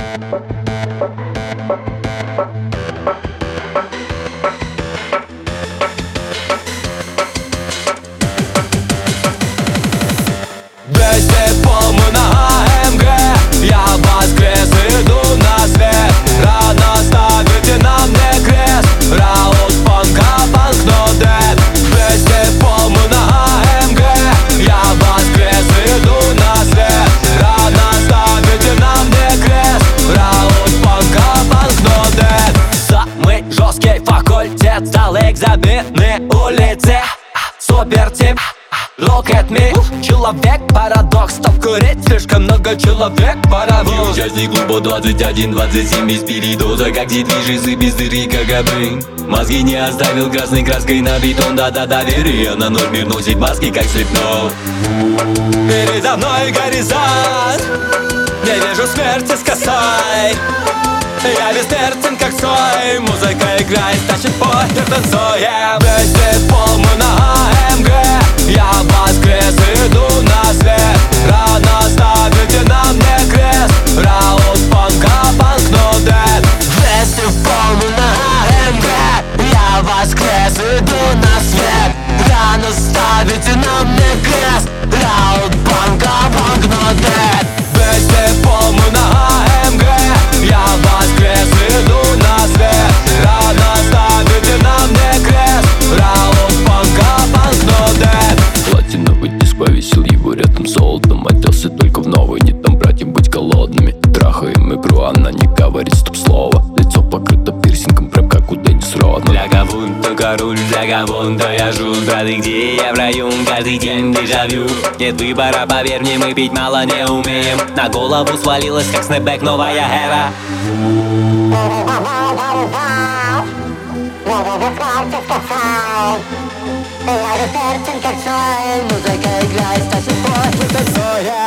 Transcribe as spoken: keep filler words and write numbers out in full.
Двести пол мы на АМГ, я воскрес, иду на свет. Рано ставите на мне крест, раунд панка, банкнот. Двести пол мы на АМГ, я воскрес, иду на свет. Рано ставите на мне крест, раунд панка, банкнот. Самый жесткий факультет, сдал экзамены улицы. Супер тип, look at me. Человек парадокс, стоп курить, слишком много человек паровоз. Участник клуба двадцать один двадцать семь без передоза, как движется без дыры, как обрыв. Мозги не оставил красной краской на бетон. Да-да, доверие на ноль, мир носит маски, как слепнов. Передо мной горизонт, не вижу смерти с косой. Я бессмертен, как Цой. Музыка играет, тащит похер, танцуем. Двести пол мы на АМГ, я воскрес, иду на свет. Рано ставите на мне крест, раунд панка, банкнот. Двести пол мы на АМГ, я воскрес, иду на свет. Рано ставите на мне крест, раунд панка, банкнот. Двести пол мы на АМГ, я воскрес, иду на свет. Рано ставите на мне крест, раунд панка, банкнот. Платиновый диск повесил его рядом с золотом. Оделся только в новый, не там братья быть голодными. Трахаем игру, она не говорит стоп слова. Лицо покрыто пирсингом, прям как у Деннис Родмана. Для кого только руль, для кого то я жил. Браты, где я в раю, каждый день дежавю. Нет выбора, поверь мне, мы пить мало не умеем. На голову свалилась, как снэпбэк, новая эра. Музыка играет, тащит похер, танцуем.